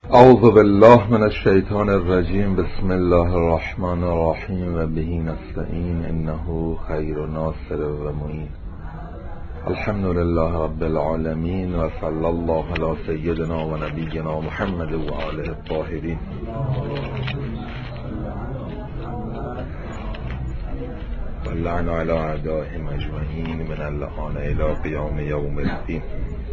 اعوذ بالله من الشیطان الرجیم. بسم الله الرحمن الرحیم و به نستعین انه خیر ناصر و معین. الحمد لله رب العالمین و صلی الله علی سیدنا و نبینا محمد و آله الطاهرین. و اللعن علی اعدائهم اجمعین من اللعان الی قیام یوم الدین.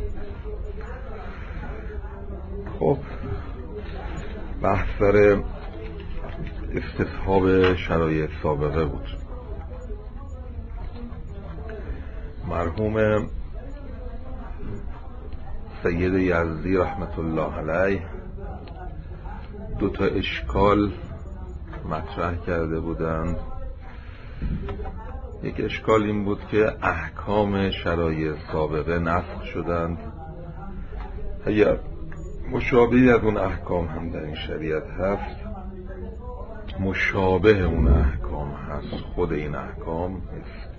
خب بحث سر استصحاب شرایط سابقه بود. مرحوم سید یزدی رحمت الله علیه دو تا اشکال مطرح کرده بودند. یک اشکال این بود که احکام شرایط سابقه نسخ شدند. اگر مشابهی از اون احکام هم در این شریعت هست، مشابه اون احکام هست، خود این احکام هست.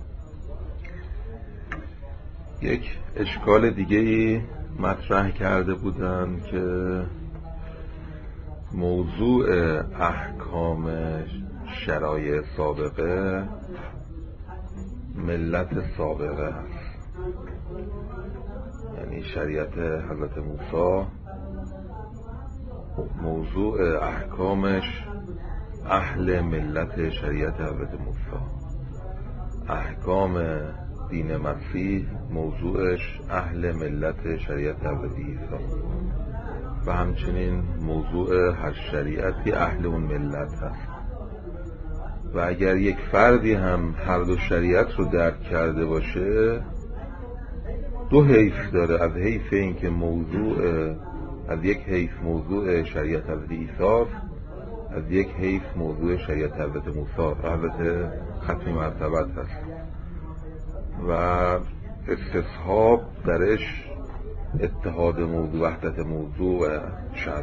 یک اشکال دیگه مطرح کرده بودن که موضوع احکام شرایع سابقه ملت سابقه هست، یعنی شریعت حضرت موسی موضوع احکامش اهل ملت شریعت حضرت موسی، احکام دین مسیح موضوعش اهل ملت شریعت حضرت عیسی و همچنین موضوع هر شریعتی اهل اون ملت هست. و اگر یک فردی هم هر دو شریعت رو درک کرده باشه، دو حیث داره. از حیث این که از یک حیث موضوع شریعت حضرت عیسی، از یک حیث موضوع شریعت حضرت موسی، حضرت ختم مرتبت هست و استصحاب درش اتحاد موضوع، وحدت موضوع و شذ.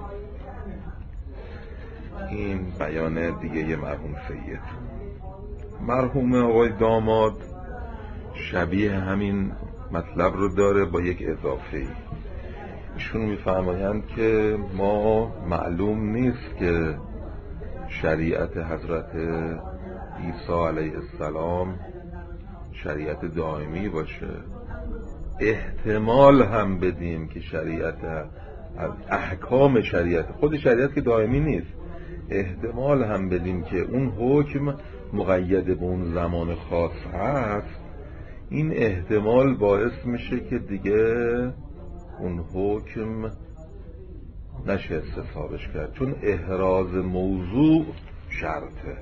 این بیان دیگه مرحوم سید. مرحوم آقای داماد شبیه همین مطلب رو داره با یک اضافه‌ای. ایشون میفرمایند که ما معلوم نیست که شریعت حضرت عیسی علیه السلام شریعت دائمی باشه. احتمال هم بدیم که شریعت احکام شریعت خود شریعت که دائمی نیست، احتمال هم بدیم که اون حکم مقید به اون زمان خاص هست. این احتمال باعث میشه که دیگه اون حکم نشه استصحابش کرد، چون احراز موضوع شرطه.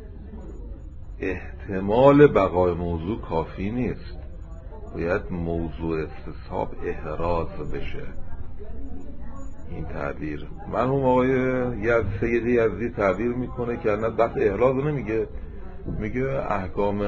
احتمال بقای موضوع کافی نیست، باید موضوع استصحاب احراز بشه. این تعبیر مرحوم آقای سید یزدی تعبیر میکنه که نه بس احراز نمیگه، میگه احکام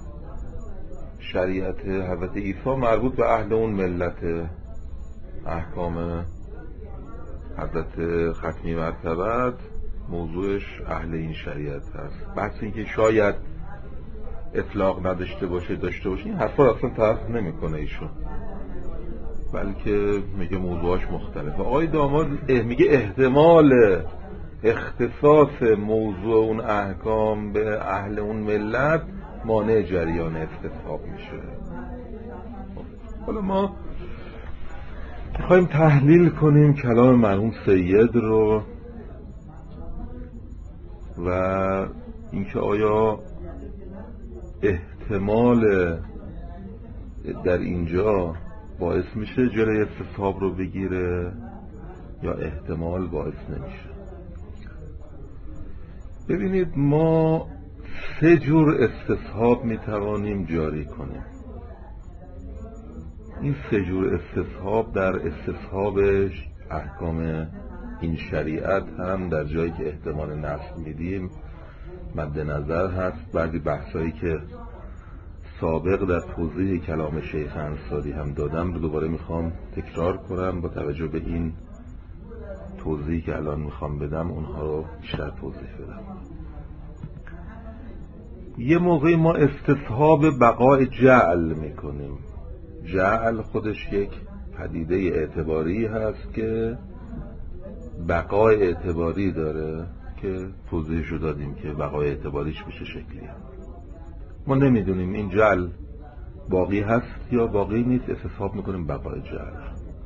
شریعت حضرت عیسی مربوط به اهل اون ملت، احکام حضرت ختمی مرتبت موضوعش اهل این شریعت هست. بحث این که شاید اطلاق نداشته باشه داشته باشه، این حرفا اصلا طرح نمیکنه ایشون، بلکه میگه موضوعش مختلفه. آقای داماد میگه احتمال اختصاص موضوع اون احکام به اهل اون ملت مانع جریان استصحاب میشه. حالا ما میخوایم تحلیل کنیم کلام مرحوم سید رو و اینکه آیا احتمال در اینجا باعث میشه جلوی استصحاب رو بگیره یا احتمال باعث نمیشه. ببینید، ما سه جور استصحاب میتوانیم جاری کنیم. این سه جور استصحاب در استصحاب احکام این شریعت هم در جایی که احتمال نسخ میدیم مد نظر هست. بعضی بحثایی که سابق در توضیح کلام شیخ انصاری هم دادم رو دوباره میخوام تکرار کنم، با توجه به این توضیحی که الان میخوام بدم اونها رو بیشتر توضیح بدم. یه موقعی ما استصحاب بقای جعل میکنیم. جعل خودش یک پدیده اعتباری هست که بقای اعتباری داره که توضیحش رو دادیم که بقای اعتباریش به چه شکلیه. ما نمیدونیم این جعل باقی هست یا باقی نیست، استصحاب میکنیم بقای جعل.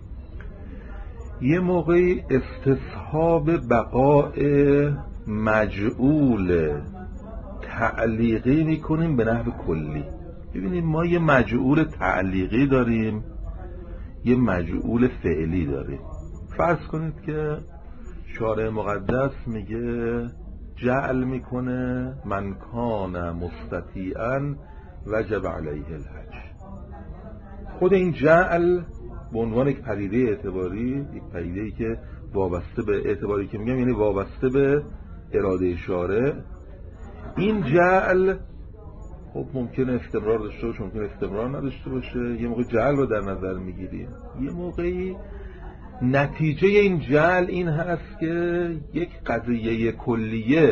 یه موقعی استصحاب بقای مجعول تعلیقی میکنیم به نحو کلی. ببینیم ما یه مجعول تعلیقی داریم، یه مجعول فعلی داریم. فرض کنید که شارع مقدس میگه جعل میکنه من کان مستطیعا وجب علیه الحج. خود این جعل به عنوان یک پدیده اعتباری، یک پدیده‌ای که وابسته به اعتباری که میگم یعنی وابسته به اراده شارع، این جعل خب ممکنه استمرار داشته باشه، ممکنه استمرار نداشته باشه. یه موقع جعل رو در نظر میگیریم، یه موقعی نتیجه این جعل این هست که یک قضیه کلیه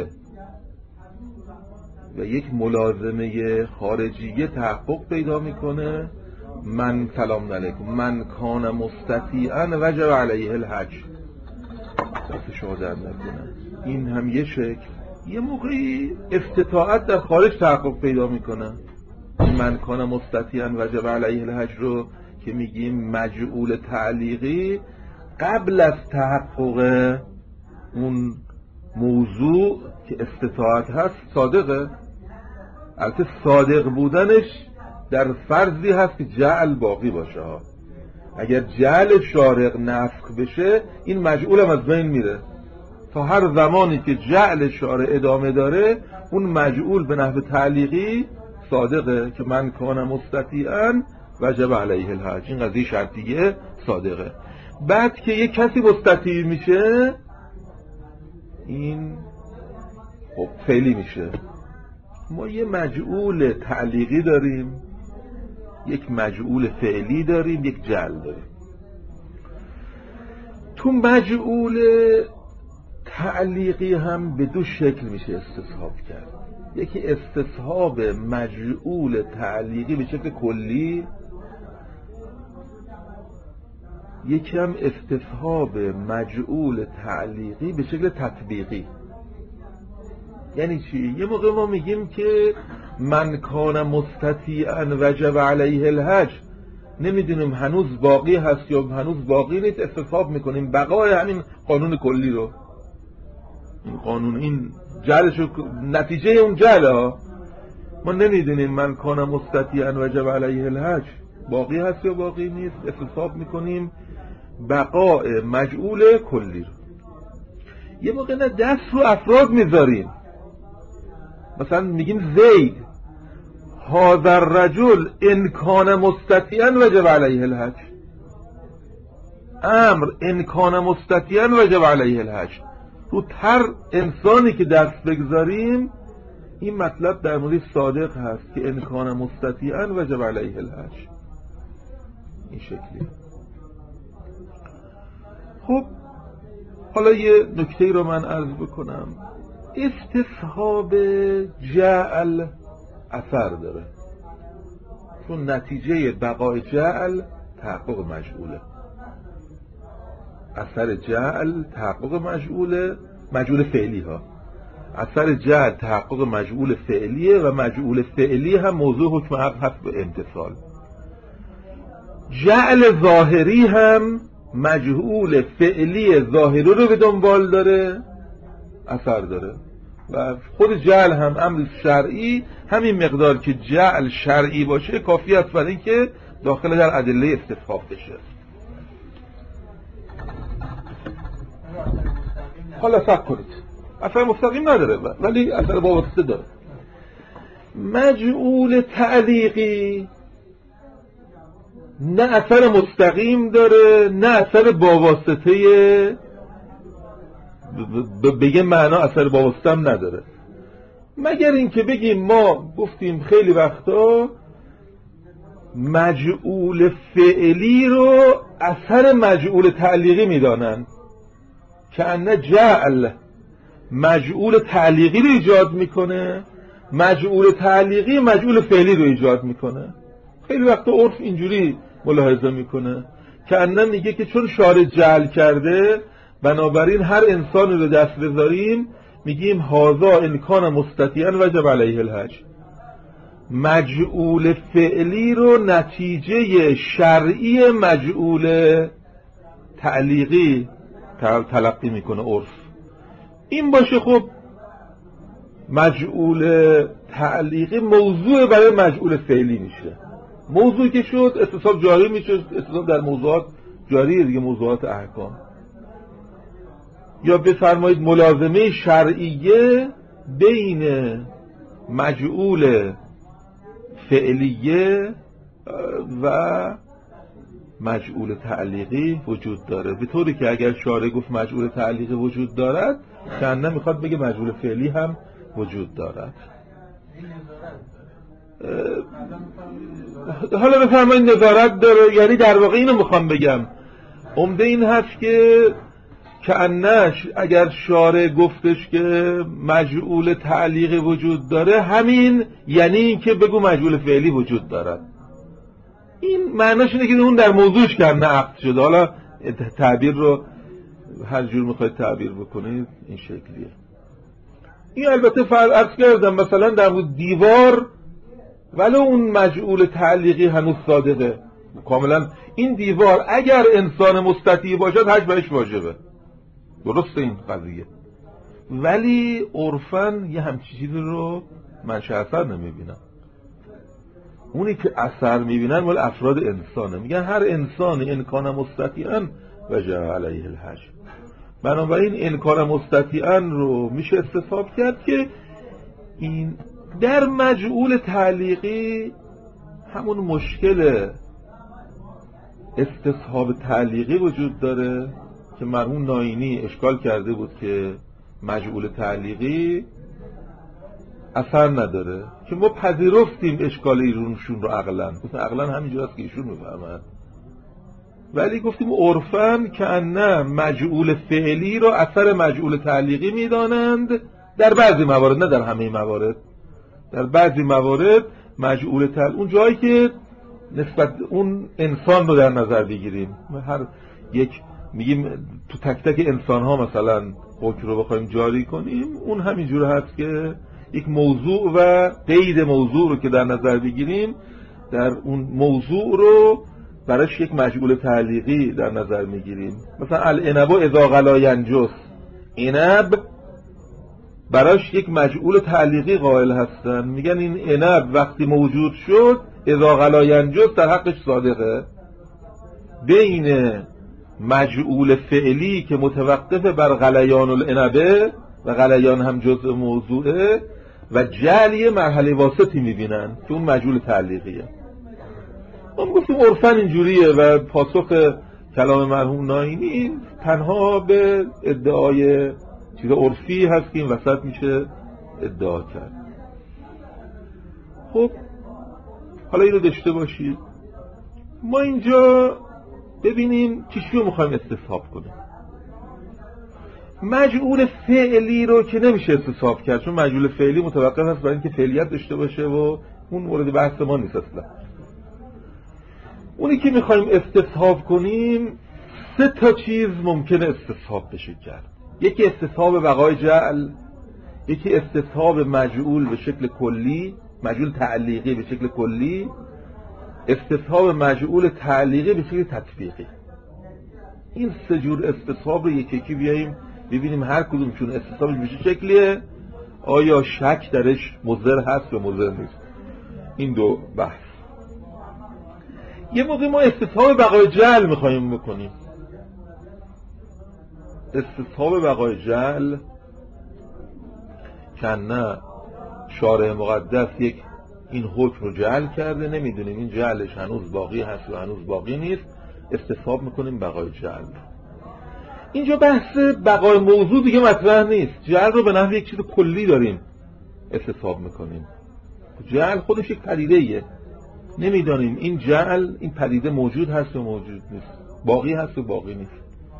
و یک ملازمه خارجیه تحقق پیدا میکنه. من سلام علیکم من کان مستطیعا وجب علیه الحج، دست شما در نکنه. این هم یه شکل. یه موقعی استطاعت در خارج تحقق پیدا میکنه. من کان مستطیعا وجب علیه الحج رو که میگیم مجعول تعلیقی، قبل از تحقق اون موضوع که استطاعت هست صادقه. البته صادق بودنش در فرضی هست که جعل باقی باشه ها. اگر جعل شارع نفخ بشه این مجعول هم از بین میره. تا هر زمانی که جعل شارع ادامه داره اون مجعول به نحو تعلیقی صادقه که من کان مستطیعا وجب علیه الحج. این قضیه شرطیه صادقه. بعد که یک کسی مستطیع میشه این خب فعلی میشه. ما یه مجعول تعلیقی داریم، یک مجعول فعلی داریم، یک جعل داریم. تو مجعول تعلیقی هم به دو شکل میشه استصحاب کرد. یکی استصحاب مجعول تعلیقی به شکل کلی، یکی هم استصحاب مجعول تعلیقی به شکل تطبیقی. یعنی چی؟ یه موقع ما میگیم که من کان مستطیعا وجب علیه الحج، نمیدونیم هنوز باقی هست یا هنوز باقی نیست، استصحاب میکنیم بقای همین قانون کلی رو. این قانون این جعلشو نتیجه اون جعله ها. ما نمیدونیم من کان مستطیعا وجب علیه الحج باقی هست یا باقی نیست، استصحاب میکنیم بقای مجعول کلی رو. یه موقع نه دست رو افراد میذاریم، مثلا میگیم زید هذا الرجل ان کان مستطیعا وجب علیه الحج، امر ان کان مستطیعا وجب علیه الحج. رو هر انسانی که دست بگذاریم این مطلب در مورد صادق هست که ان کان مستطیعا وجب علیه الحج. این شکلی. خب حالا یه نکته رو من عرض بکنم. استصحاب جعل اثر داره، چون نتیجه بقای جعل تحقق مجعوله. اثر جعل تحقق مجعول فعلی ها. اثر جعل تحقق مجعول فعلیه و مجعول فعلی هم موضوع حکم عقل هست به امتثال. جعل ظاهری هم مجعول فعلی ظاهری رو به دنبال داره، اثر داره. و خود جعل هم امر شرعی همین مقدار که جعل شرعی باشه کافی است برای اینکه داخل در ادله استصحاب بشه. حالا فکر کنید اثر مستقیم نداره ولی اثر وابسته داره. مجعول تعلیقی نه اثر مستقیم داره نه اثر وابسته، بگه معنا اثر وابسته هم نداره، مگر اینکه بگیم ما گفتیم خیلی وقتا مجعول فعلی رو اثر مجعول تعلیقی میدانن که ان جعل مجعول تعلیقی رو ایجاد میکنه، مجعول تعلیقی مجعول فعلی رو ایجاد میکنه. خیلی وقتا عرف اینجوری ملاحظه میکنه که ان میگه که چون شارع جعل کرده بنابراین هر انسانی رو دست بذاریم میگیم هذا ان کان مستطیعا وجب علیه الحج. مجعول فعلی رو نتیجه شرعی مجعول تعلیقی تلقی میکنه عرف. این باشه خب مجعول تعلیقی موضوع برای مجعول فعلی میشه. موضوع که شد استصحاب جاری میشه، استصحاب در موضوعات جاریه دیگه، موضوعات احکام. یا بفرمایید ملازمه شرعیه بین مجعول فعلیه و مجعول تعلیقی وجود داره، به طوری که اگر شارع گفت مجعول تعلیقی وجود دارد چند میخواد بگه مجعول فعلی هم وجود دارد. حالا بفرمایید نظارت داره، یعنی در واقع اینو میخوام بگم عمده این هست که کأنش اگر شارع گفتش که مجعول تعلیقی وجود داره همین یعنی این که بگو مجعول فعلی وجود دارد. این معناش اینه که اون در موضوعش کم نقد شده. حالا تعبیر رو هر جور میخواید تعبیر بکنید این شکلیه. این البته عرض کردم مثلا در دیوار ولو اون مجعول تعلیقی هنوز صادقه کاملا، این دیوار اگر انسان مستطیع باشد حج بهش واجبه، درسته این قضیه، ولی عرفاً یه همچین چیزی رو من اثر نمیبینم. اونی که اثر میبینن مال افراد انسانه، میگن هر انسانی ان کان مستطیعا وجب علیه الحج. بنابراین ان کان مستطیعا رو میشه استصحاب کرد که این در مجعول تعلیقی همون مشکل استصحاب تعلیقی وجود داره که مرحوم ناینی اشکال کرده بود که مجعول تعلیقی اثر نداره، که ما پذیرفتیم اشکال ایشون رو عقلا همینجور است که ایشون میفهمند، ولی گفتیم عرفاً که نه مجعول فعلی رو اثر مجعول تعلیقی میدانند در بعضی موارد، نه در همه موارد. در بعضی موارد مجعول تعلیقی اون جایی که نسبت اون انسان رو در نظر بگیریم، هر یک میگیم تو تک تک انسان ها مثلا حکم رو بخوایم جاری کنیم، اون همینجور هست که یک موضوع و قید موضوع رو که در نظر بگیریم در اون موضوع رو براش یک مجعول تعلیقی در نظر میگیریم. مثلا العنب اذا غلا ینجس، عنب براش یک مجعول تعلیقی قائل هستن، میگن این عنب وقتی موجود شد اذا غلا ینجس در حقش صادقه. بین مجعول فعلی که متوقف بر غلیان العنبه و غلیان هم جزء موضوعه و جعلی مرحله واسطی میبینن که اون مجعول تعلیقیه. ما گفتیم عرفاً اینجوریه و پاسخ کلام مرحوم ناینی تنها به ادعای چیز عرفی هست که این وسط میشه ادعا کرد. خب حالا اینو داشته باشید، ما اینجا ببینیم چیشو میخوایم استصحاب کنیم. مجعول فعلی رو که نمیشه استصحاب کرد، چون مجعول فعلی متوقف است برای اینکه فعلیت داشته باشه و اون مورد بحث ما نیست اصلا. اونی که میخوایم استصحاب کنیم 3 تا چیز ممکنه استصحاب بشه کرد. یکی استصحاب بقای جعل، یکی استصحاب مجعول به شکل کلی، مجعول تعلیقی به شکل کلی، استصحاب مجعول تعلیقی به شکل تطبیقی. این 3 جور استصحاب رو یکی بیاییم ببینیم هر کدومشون استصحابش به چه شکلیه، آیا شک درش مضر هست یا مضر نیست. این دو بحث. یه موقع ما استصحاب بقای جعل میخواییم بکنیم. استصحاب بقای جعل کنه شارع مقدس یک این حکم رو جعل کرده، نمیدونیم این جعلش هنوز باقی هست یا هنوز باقی نیست، استصحاب میکنیم بقای جعل. اینجا بحث بقای موضوع دیگه مطرح نیست، جعل رو به نحو یک چیز کلی داریم استصحاب میکنیم. جعل خودش یک پدیده ایه، نمیدانیم این جعل این پدیده موجود هست و موجود نیست، باقی هست و باقی نیست.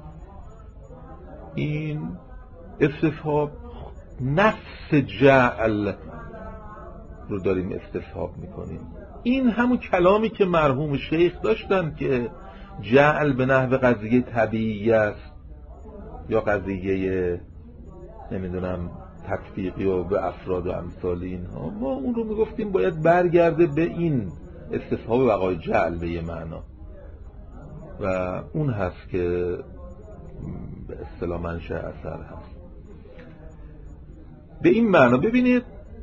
این استصحاب نفس جعل رو داریم استصحاب میکنیم. این همون کلامی که مرحوم شیخ داشتن که جعل به نحو قضیه طبیعی است، یا قضیه نمیدونم تطبیقی و به افراد و امثال اینها، ما اون رو میگفتیم باید برگرده به این استصحاب بقای جعل به یه معنا و اون هست که به اصطلاح منشأ اثر هست. به این معنا ببینید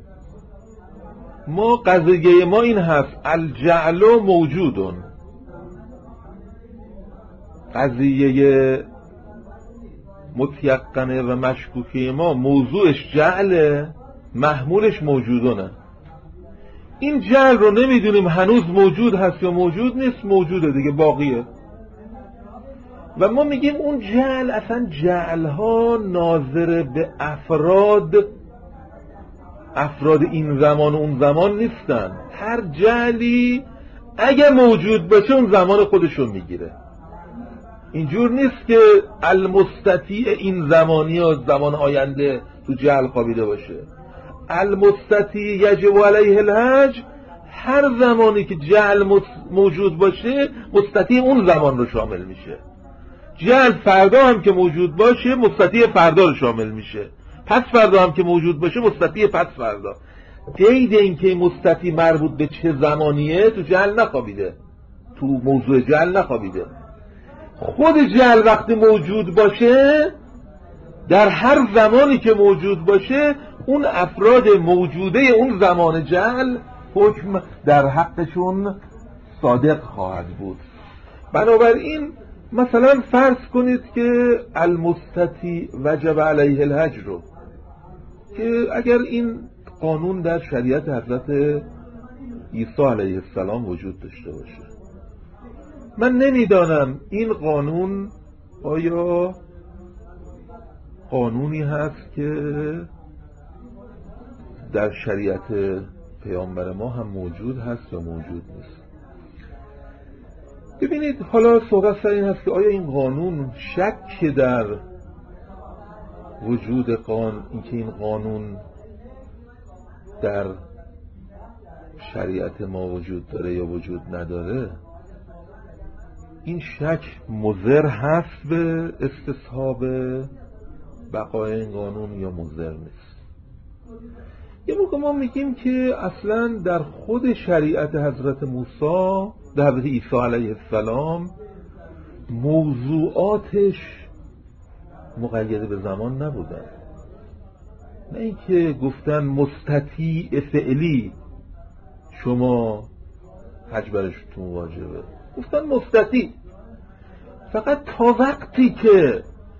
ما قضیه ما این هست الجعل موجودون، قضیه متیقنه و مشکوکه ما موضوعش جعله، محمولش موجودونه. این جعل رو نمیدونیم هنوز موجود هست یا موجود نیست، موجوده دیگه، باقیه. و ما میگیم اون جعل اصلا جعلها ناظر به افراد این زمان و اون زمان نیستن. هر جعلی اگه موجود باشه اون زمان خودشون میگیره. اینجور نیست که المستطیع این زمانی و زمان آینده تو جعل خوابیده باشه. المستطیع یجب علیه الحج، هر زمانی که جعل موجود باشه مستطیع اون زمان رو شامل میشه. جعل فردا هم که موجود باشه مستطیع فردا رو شامل میشه، پس فردا هم که موجود باشه مستطیع پس فردا. قید این که مستطیع مربوط به چه زمانیه تو جعل نخوابیده، تو موضوع جعل نخوابیده. خود جعل وقتی موجود باشه، در هر زمانی که موجود باشه، اون افراد موجوده اون زمان جعل حکم در حقشون صادق خواهد بود. بنابراین مثلا فرض کنید که المستطیع وجب علیه الحج رو، که اگر این قانون در شریعت حضرت عیسی علیه السلام وجود داشته باشه، من نمیدانم این قانون آیا قانونی هست که در شریعت پیامبر ما هم موجود هست یا موجود نیست. ببینید حالا صحبت سر این هست که آیا این قانون شک در وجود اینکه این قانون در شریعت ما وجود داره یا وجود نداره، این شک مضر هست به استصحاب بقای این قانون یا مضر نیست. یه موقع ما میگیم که اصلا در خود شریعت حضرت موسی، در حضرت عیسی علیه السلام، موضوعاتش مقید به زمان نبودن. نه اینکه گفتن مستطیع فعلی شما حج برشتون واجبه، گفتن مستطیع. فقط تا وقتی که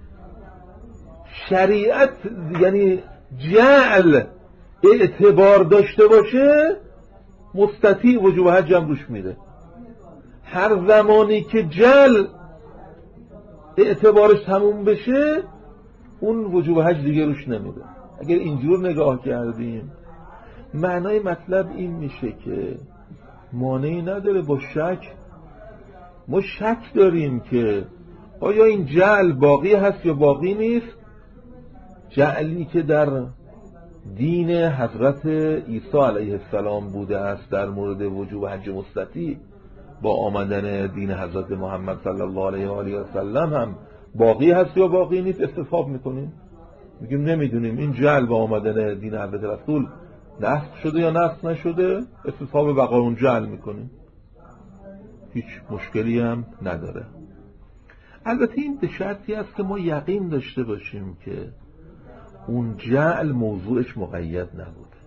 شریعت یعنی جعل اعتبار داشته باشه، مستطیع وجوب حج هم روش میره. هر زمانی که جعل اعتبارش تموم بشه، اون وجوب حج دیگه روش نمیره. اگر اینجور نگاه کردیم، معنای مطلب این میشه که مانعی نداره با شک. ما شک داریم که آیا این جعل باقی هست یا باقی نیست. جعلی که در دین حضرت عیسی علیه السلام بوده است در مورد وجوب حج مستطیع، با آمدن دین حضرت محمد صلی الله علیه و آله و سلم هم باقی هست یا باقی نیست استصحاب میکنیم. میگیم نمیدونیم این جعل با آمدن دین حضرت رسول نسخ شده یا نسخ نشده، استصحاب بقای اون جعل میکنیم، هیچ مشکلی هم نداره. البته این به شرطی است که ما یقین داشته باشیم که اون جعل موضوعش مقید نبوده.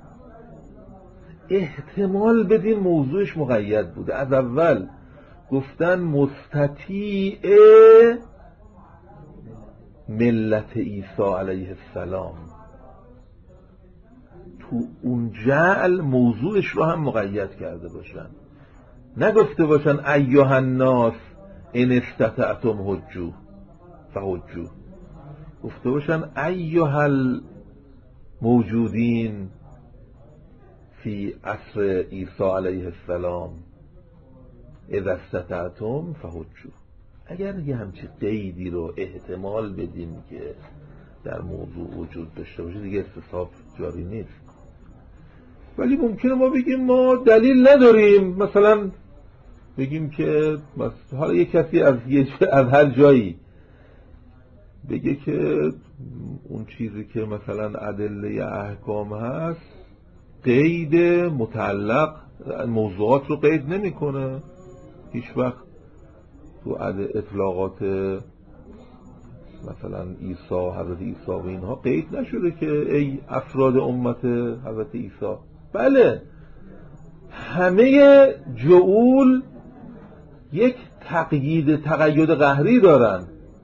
احتمال بدیم موضوعش مقید بوده. از اول گفتن مستطیع ملت عیسی علیه السلام، تو اون جعل موضوعش رو هم مقید کرده باشن، نگفته باشن ایها الناس ان استطعتم حجوا فحجوا، گفته باشن ایها الموجودین فی عصر عیسی علیه السلام اذا استطعتم فحجوا. اگر یه همچین قیدی رو احتمال بدیم که در موضوع وجود داشته باشه، دیگه استصحاب جاری نیست. ولی ممکنه ما بگیم ما دلیل نداریم، مثلا بگیم که حالا یک کسی از هر جایی بگه که اون چیزی که مثلا ادله احکام هست قید متعلق موضوعات رو قید نمیکنه. هیچ وقت تو اطلاقات مثلا حضرت عیسی و اینها قید نشده که ای افراد امت حضرت عیسی. بله، همه جعول یک تقیید قهری دارن.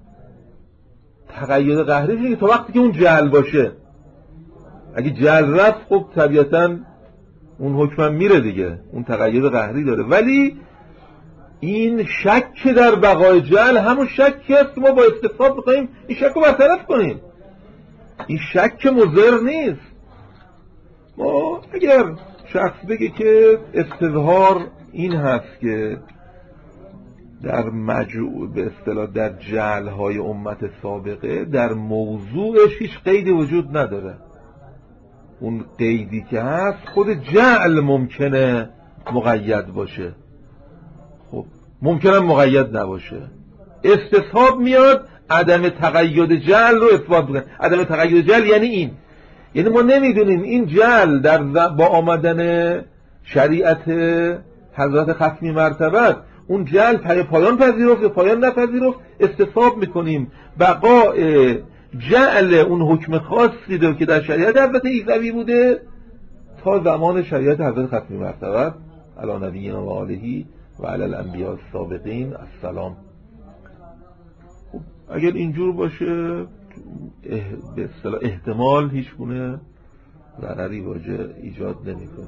تقید قهری میشه که تا وقتی که اون جعل باشه، اگه جعل رفت خب طبیعتاً اون حکم میره دیگه، اون تقید قهری داره. ولی این شک در بقای جعل همون شکی است که ما با استفاده می‌خوایم این شک رو برطرف کنیم. این شک مضر نیست. ما اگر شخص بگه که استظهار این هست که در به اصطلاح در جعل‌های امت سابقه در موضوعش هیچ قیدی وجود نداره، اون قیدی که هست خود جعل ممکنه مقید باشه، خب ممکنه مقید نباشه. استصحاب میاد عدم تقید جعل رو اثبات بکنه. عدم تقید جعل یعنی ما نمیدونیم این جعل با آمدن شریعت حضرت ختمی مرتبت اون جعل پایان پذیرفت یا پایان نپذیرفت. استصحاب میکنیم بقاء جعل اون حکم خاصی رو که در شریعت حضرت عیسی بوده تا زمان شریعت حضرت ختمی مرتبت علی نبینا و آله و علی الانبیاء السابقین السلام. خب اگر اینجور باشه به اصطلاح احتمال هیچ گونه ضرری واجه ایجاد نمیکنه.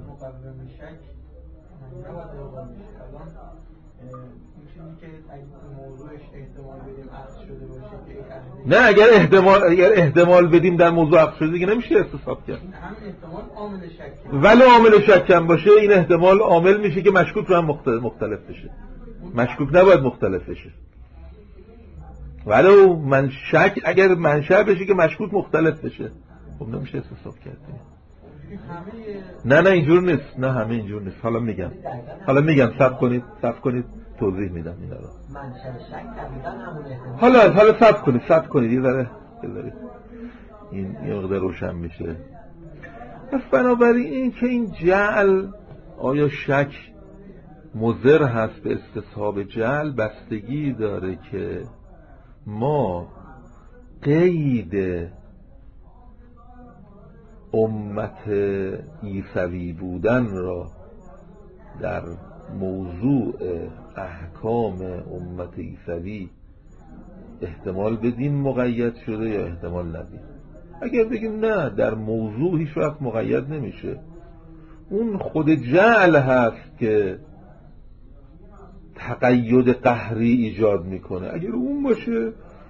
نه، اگر احتمال بدیم در موضوع عقد شده دیگه نمیشه استصحاب کرد. ولی عامل شک هم باشه این احتمال عامل میشه که مشکوک رو هم مختلف بشه. مشکوک نباید مختلف بشه. ولو اگر منشأ بشه که مشکوک مختلف بشه خب نمیشه استصحاب کرد. نه اینجور نیست. نه همه اینجور نیست. حالا میگم صبر کنید توضیح میدم اینا رو. حالا صبر کنید یه ذره این یه مقدار روشن میشه. پس بنابراین این که این جعل آیا شک مضر هست به استصحاب جعل بستگی داره که ما قید امت عیسوی بودن را در موضوع احکام امت عیسوی احتمال بدیم مقید شده یا احتمال ندیم. اگر بگیم نه در موضوع هیچ وقت مقید نمیشه، اون خود جعل هست که تقید قهری ایجاد میکنه، اگر اون باشه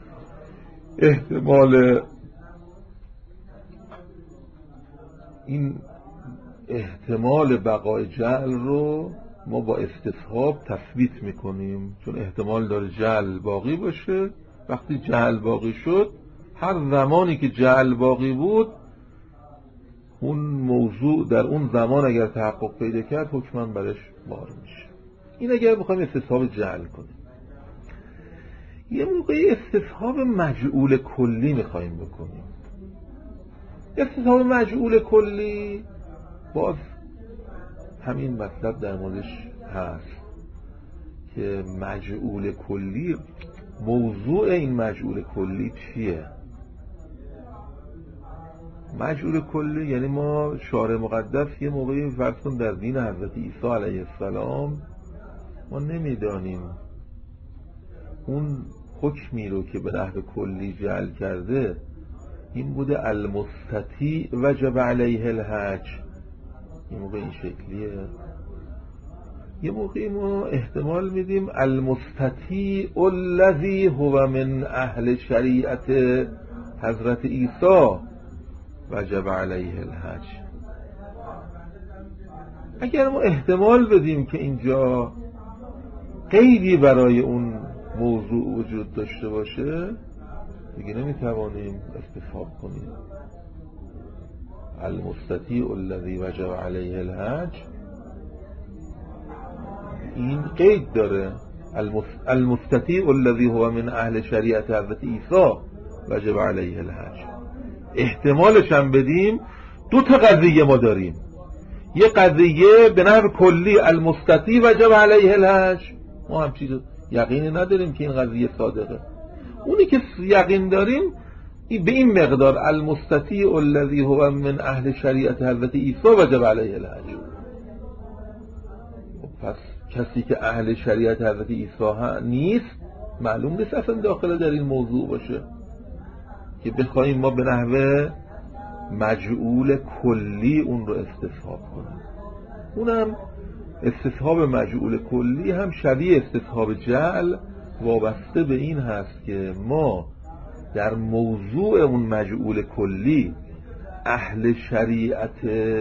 احتمال بقای جعل رو ما با استصحاب تثبیت میکنیم، چون احتمال داره جعل باقی باشه. وقتی جعل باقی شد، هر زمانی که جعل باقی بود اون موضوع در اون زمان اگر تحقق پیدا کرد حکماً برش بار میشه. این اگر بخوایم استصحاب جعل کنیم. یه موقعی استصحاب مجعول کلی میخوایم بکنیم. استصحاب مجعول کلی باز همین مطلب در موردش هست که مجعول کلی، موضوع این مجعول کلی چیه؟ مجعول کلی یعنی ما شارع مقدس یه موقعی فرض کن در دین حضرت عیسی علیه السلام ما نمیدانیم اون حکمی رو که به نحو کلی جعل کرده این بوده المستطیع وجب علیه الحج، یه موقع این شکلیه. یه موقعی ما احتمال میدیم المستطیع الذی هو من اهل شریعت حضرت عیسی وجب علیه الحج. اگر ما احتمال بدیم که اینجا قیدی برای اون موضوع وجود داشته باشه دیگه نمیتوانیم استصحاب کنیم. المستطیع الذی وجب علیه الحج این قید داره، المستطیع الذی هو من اهل شریعت حضرت عیسی وجب علیه الحج. احتمالش هم بدیم دو تا قضیه ما داریم، یه قضیه به نحو کلی المستطیع وجب علیه الحج، ما هم چیز یقینی نداریم که این قضیه صادقه. اونی که یقین داریم به این مقدار المستطیع الذی هو من اهل شریعت حضرت عیسی وجب علیه الحج. پس کسی که اهل شریعت حضرت عیسی نیست معلوم نیست اصلا داخل در این موضوع باشه که بخوایم ما به نحو مجعول کلی اون رو استصحاب کنیم. اونم استصحاب مجعول کلی هم شبیه استصحاب جعل وابسته به این هست که ما در موضوع اون مجعول کلی اهل شریعت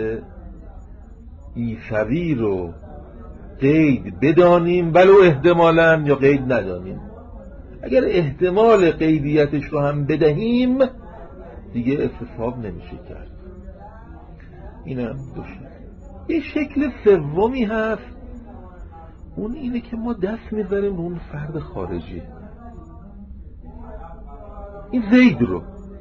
عیسوی رو قید بدانیم ولو احتمالاً یا قید ندانیم. اگر احتمال قیدیتش رو هم بدهیم دیگه استصحاب نمیشه کرد. اینم دوشه. یه شکل سومی هست، اون اینه که ما دست میذاریم رو اون فرد خارجی، این زید رو.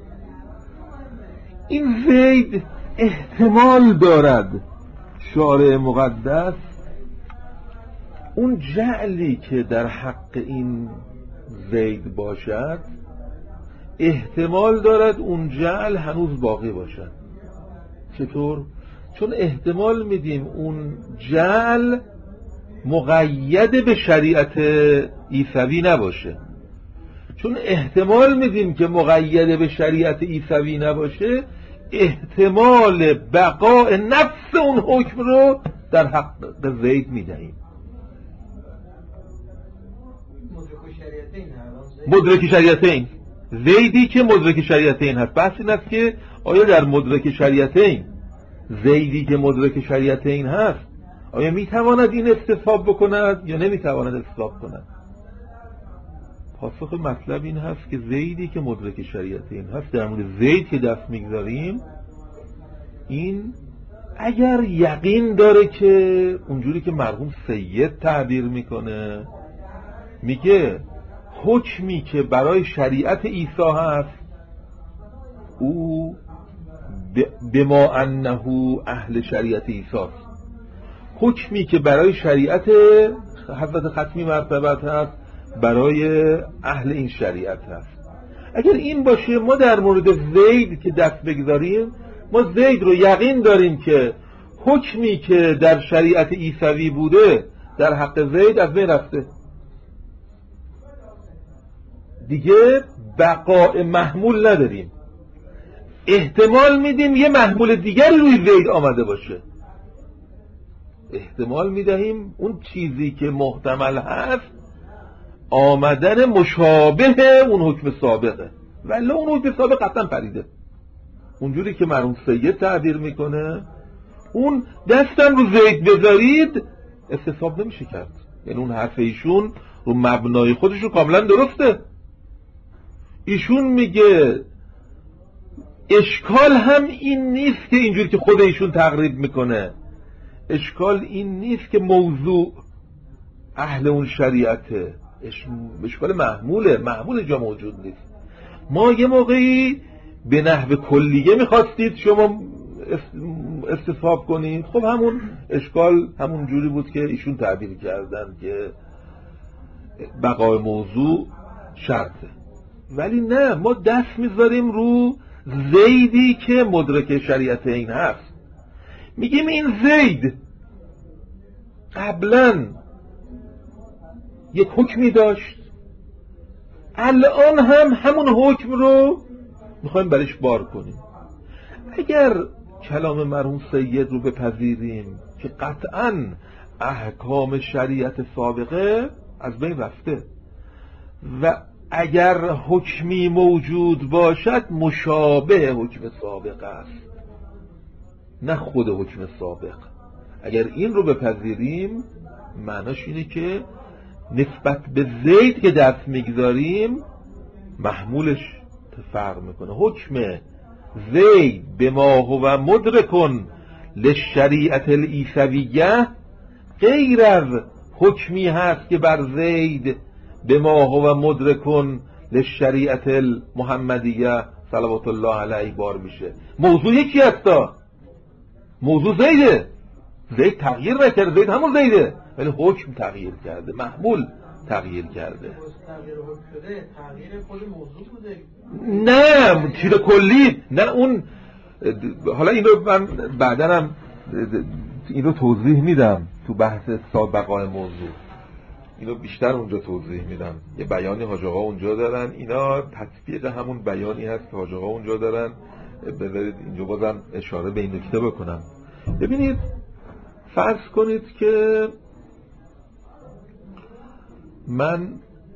این زید احتمال دارد شارع مقدس اون جعلی که در حق این زید باشد احتمال دارد اون جعل هنوز باقی باشد. چطور؟ چون احتمال میدیم اون جعل مقید به شریعت عیسوی نباشه. چون احتمال میدیم که مقید به شریعت عیسوی نباشه، احتمال بقاء نفس اون حکم رو در حق زید میدهیم. مدرک شریعتین، زیدی که مدرک شریعتین هست. بحث این است که آیا در مدرک شریعتین زیدی که مدرک شریعتین هست آیا میتواند این استصحاب بکند یا نمیتواند استصحاب کند؟ پاسخ مطلب این هست که زیدی که مدرک شریعتین هست، در مورد زید که دست میگذاریم، این اگر یقین داره که اونجوری که مرحوم سید تعبیر میکنه، میگه حکمی که برای شریعت عیسی هست او بما انه اهل شریعت عیسی است، حکمی که برای شریعت حضرت ختمی مرتبت هست برای اهل این شریعت هست. اگر این باشه ما در مورد زید که دست بگذاریم، ما زید رو یقین داریم که حکمی که در شریعت عیسوی بوده در حق زید از بین رفته، دیگه بقاء محمول نداریم. احتمال میدیم یه محمول دیگر روی زید آمده باشه، احتمال میدهیم اون چیزی که محتمل هست آمدن مشابه اون حکم سابقه، ولی اون حکم سابق قطعا پریده. اونجوری که مرحوم سید تعبیر میکنه، اون دستم رو زید بذارید استصحاب نمیشه کرد. یعنی اون حرف ایشون رو مبنای خودش رو کاملا درسته. ایشون میگه اشکال هم این نیست که اینجوری که خود ایشون تقریر میکنه، اشکال این نیست که موضوع اهل اون شریعته، اشکال محمول جا موجود نیست. ما یه موقعی به نحو کلیه میخواستید شما استصحاب کنید، خب همون اشکال همون جوری بود که ایشون تعبیر کردن که بقای موضوع شرطه. ولی نه، ما دست میذاریم رو زیدی که مدرک شریعت این هست. میگیم این زید قبلا یک حکمی داشت، الان هم همون حکم رو میخوایم برش بار کنیم. اگر کلام مرحوم سید رو بپذیریم که قطعاً احکام شریعت سابقه از بین رفته و اگر حکمی موجود باشد مشابه حکم سابق است، نه خود حکم سابق. اگر این رو بپذیریم معناش اینه که نسبت به زید که دست میگذاریم محمولش فرق میکنه. حکم زید به ما هو مدرکن للشریعت العیسویه غیر از حکمی هست که بر زید به ما هو مدرکن لشریعت المحمدیه صلوات الله علیه بار میشه. موضوع یکی هستا، موضوع زیده. زید تغییر نکرده، زید همون زیده، ولی حکم تغییر کرده، محمول تغییر کرده. تغییر خود موضوع بوده، نه چیز کلی، نه اون. حالا اینو من بعداً هم اینو توضیح میدم تو بحث سابقه موضوع، اینو بیشتر اونجا توضیح میدم. یه بیانی حاج آقا اونجا دارن، اینا تطبیق همون بیانی هست که حاج آقا اونجا دارن. بذارید اینجا بازم اشاره به این نکته بکنم. ببینید فرض کنید که من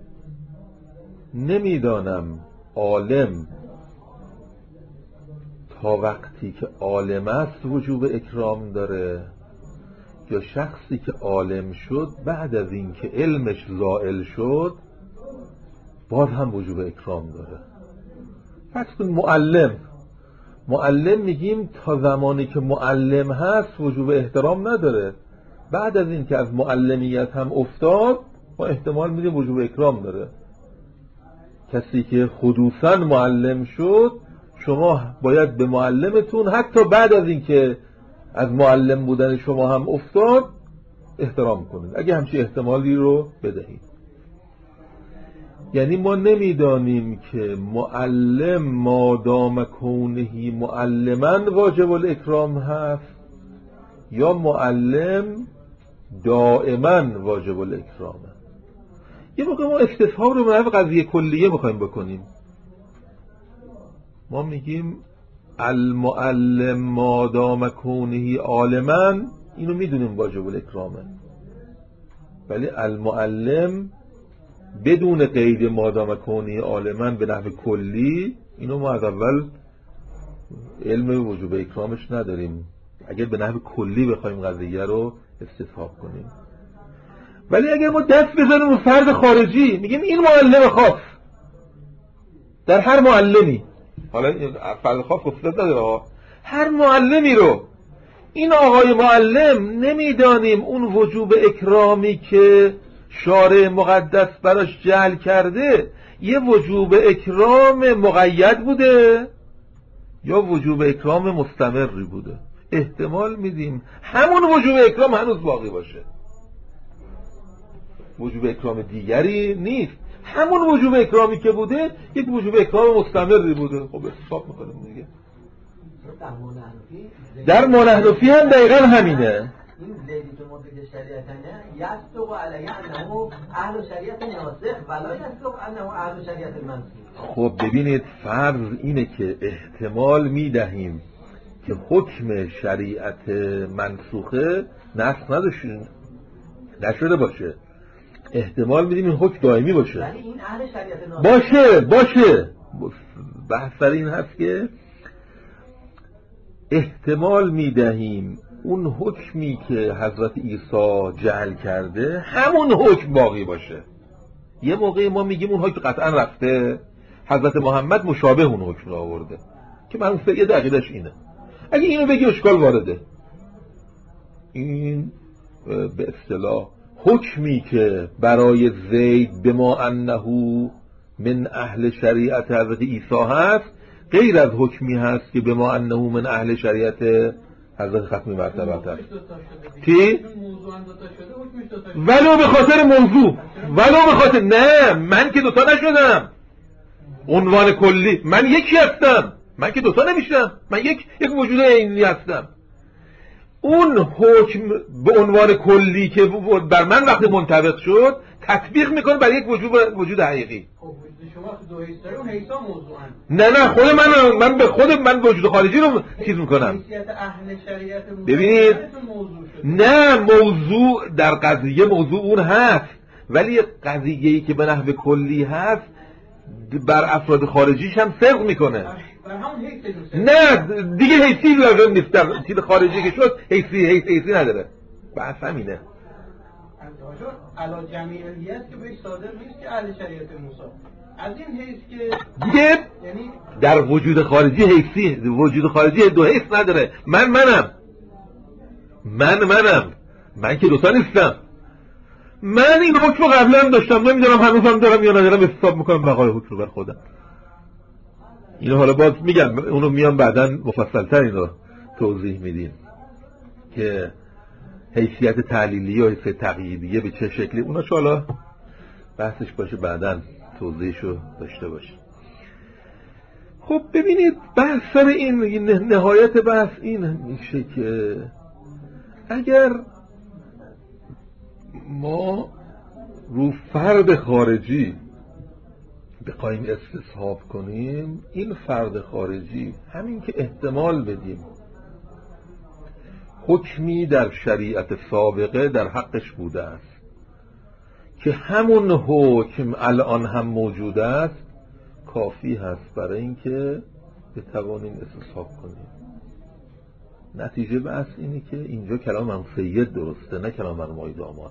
نمیدانم عالم تا وقتی که عالم است وجوب اکرام داره، یا شخصی که عالم شد بعد از این که علمش زائل شد باز هم وجوب اکرام داره. فرض کن معلم میگیم تا زمانی که معلم هست وجوب احترام نداره، بعد از این که از معلمیت هم افتاد ما احتمال میدیم وجوب اکرام داره. کسی که حدوثاً معلم شد شما باید به معلمتون حتی بعد از این که از معلم بودن شما هم افتاد احترام کنید، اگه همچین احتمالی رو بدهید. یعنی ما نمیدانیم که معلم مادام کونهی معلمن واجب الاکرام هست یا معلم دائما واجب الاکرامه. یه موقع ما استصحاب رو به قضیه کلیه میخوایم بکنیم، ما میگیم المعلم مادام کونهی عالما، اینو میدونیم واجب الاکرامه، ولی المعلم بدون قید مادام کونهی عالما به نحو کلی، اینو ما از اول علم وجوب اکرامش نداریم اگر به نحو کلی بخوایم قضیه رو استصحاب کنیم. ولی اگر ما دست بزنیم رو فرد خارجی، میگیم این معلم خاص، در هر معلمی، حالا فرد خاص خصوصیت نداره، هر معلمی رو این آقای معلم نمیدانیم اون وجوب اکرامی که شارع مقدس براش جعل کرده یه وجوب اکرام مقید بوده یا وجوب اکرام مستمری بوده. احتمال میدیم همون وجوب اکرام هنوز باقی باشه، وجوب اکرام دیگری نیست، همون وجوب اکرامی که بوده یک وجوب اکرام مستمری بوده. خب حساب میکنیم دیگه. در منحنفی هم دقیقا همینه. این زیدی که ما بگه شریعتنه یستق علیه انه اهل شریعت ناسخ ولا یستق انه اهل شریعت منسوخ. خب ببینید فرض اینه که احتمال میدهیم که حکم شریعت منسوخه نسخ نشده باشه، احتمال میدیم این حکم دائمی باشه. ولی این اهل شریعت ناسخ باشه. بحث سر این هست که احتمال میدهیم اون حکمی که حضرت عیسی جعل کرده همون حکم باقی باشه. یه موقعی ما میگیم اون حکم قطعا رفته، حضرت محمد مشابه اون حکم رو آورده که من یه دقیقش اینه. اگه اینو بگی اشکال وارده. این به اصطلاح حکمی که برای زید بما انه من اهل شریعت حضرت عیسی هست غیر از حکمی هست که بما انه من اهل شریعت حضرت ختمی مرتبه هست. چی؟ ولو به خاطر موضوع، ولو به خاطر، نه من که دوتا نشدم، عنوان کلی من یکی هستم، من که دوتا نمیشم، من یک وجود عینی هستم. اون حکم به عنوان کلی که بر من وقتی منطبق شد تطبیق میکنه برای یک وجود حقیقی. شما دو حیث داره اون حیثا موضوعن. نه خود من به خود من وجود خارجی رو چیز میکنم. حیثیت اهل شریعت ببینید نه موضوع در قضیه موضوع اون هست، ولی قضیه‌ای که به نحو کلی هست بر افراد خارجیش هم صدق میکنه. نه دیگه حیثی لازم نیست، در چیز خارجی که شد حیثی نداره. بحث همینه. علا جمعی الیت که بهش صادر نیست که اهل شریعت موسی از این حیث که دیگه یعنی در وجود خارجی حیثی، وجود خارجی دو حیث نداره. من که دوتا نیستم. من این حکم رو قبلا داشتم، نمیدونم هنوزم دارم یا ندارم، حساب میکنم بقای حکم رو بر خودم. اینو حالا باز میگم، اونو میام بعداً مفصل‌تر اینو توضیح میدیم که حیثیت تعلیلی یا حیثیت تقییدیه به چه شکلی، اونا چه حالا بحثش باشه بعداً توضیحشو داشته باشه. خب ببینید بحث سر این نهایت بحث این میشه که اگر ما رو فرد خارجی بخوایم استصحاب کنیم، این فرد خارجی همین که احتمال بدیم حکمی در شریعت سابقه در حقش بوده است که همون حکم الان هم موجود است، کافی هست برای اینکه بتوانیم استصحاب کنیم. نتیجه بحث اینه که اینجا کلام هم سید درسته، نه کلام مرمای داماد.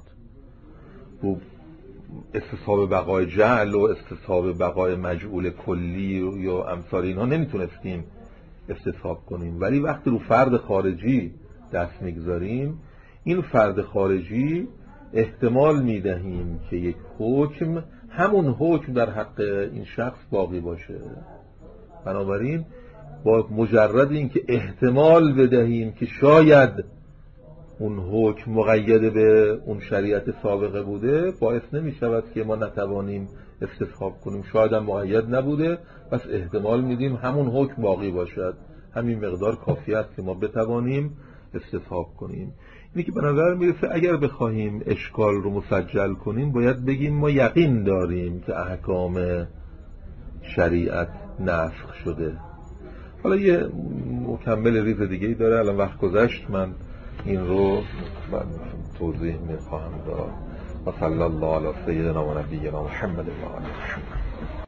استصحاب بقای جعل و استصحاب بقای مجعول کلی یا امثال اینها نمیتونستیم استصحاب کنیم، ولی وقتی رو فرد خارجی دست میگذاریم، این فرد خارجی احتمال میدهیم که یک حکم همون حکم در حق این شخص باقی باشه. بنابراین با مجرد این که احتمال بدهیم که شاید اون حکم مقید به اون شریعت سابقه بوده، باعث نمی شود که ما نتوانیم استصحاب کنیم. شاید هم مقید نبوده، پس احتمال میدیم همون حکم باقی باشد. همین مقدار کافی است که ما بتوانیم استصحاب کنیم. اینی که به نظر میرسه اگر بخواهیم اشکال رو مسجل کنیم، باید بگیم ما یقین داریم که احکام شریعت نسخ شده. حالا یه مکمل ریز دیگه‌ای داره، الان وقت گذشت، من این رو توضیح میخواهم داد. و صلی الله علی سیدنا و نبینا محمد و علی محمد.